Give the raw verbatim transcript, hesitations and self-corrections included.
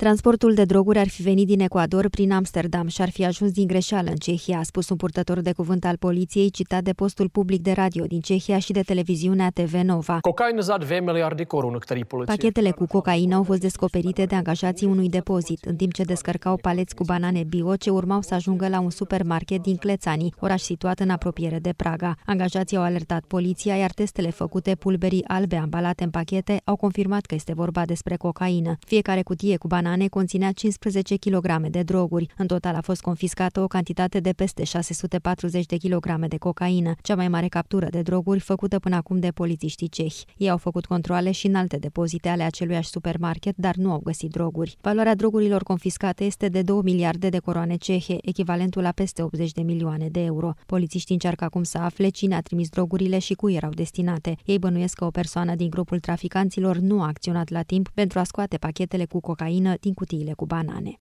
Transportul de droguri ar fi venit din Ecuador prin Amsterdam și ar fi ajuns din greșeală în Cehia, a spus un purtător de cuvânt al poliției, citat de postul public de radio din Cehia și de televiziunea T V Nova. Cocaină za dvě miliardy korun, který poliție. Pachetele cu cocaină au fost descoperite de angajații unui depozit, în timp ce descărcau paleți cu banane bio ce urmau să ajungă la un supermarket din Clețani, oraș situat în apropiere de Praga. Angajații au alertat poliția, iar testele făcute pulberii albe ambalate în pachete au confirmat că este vorba despre cocaină. Fiecare cutie cu banane conținea cincisprezece kilograme de droguri. În total a fost confiscată o cantitate de peste șase sute patruzeci de kilograme de cocaină, cea mai mare captură de droguri făcută până acum de polițiștii cehi. Ei au făcut controale și în alte depozite ale aceluiași supermarket, dar nu au găsit droguri. Valoarea drogurilor confiscate este de două miliarde de coroane cehe, echivalentul la peste optzeci de milioane de euro. Polițiștii încearcă acum să afle cine a trimis drogurile și cui erau destinate. Ei bănuiesc că o persoană din grupul traficanților nu a acționat la timp pentru a scoate pachetele cu cocaină din cutiile cu banane.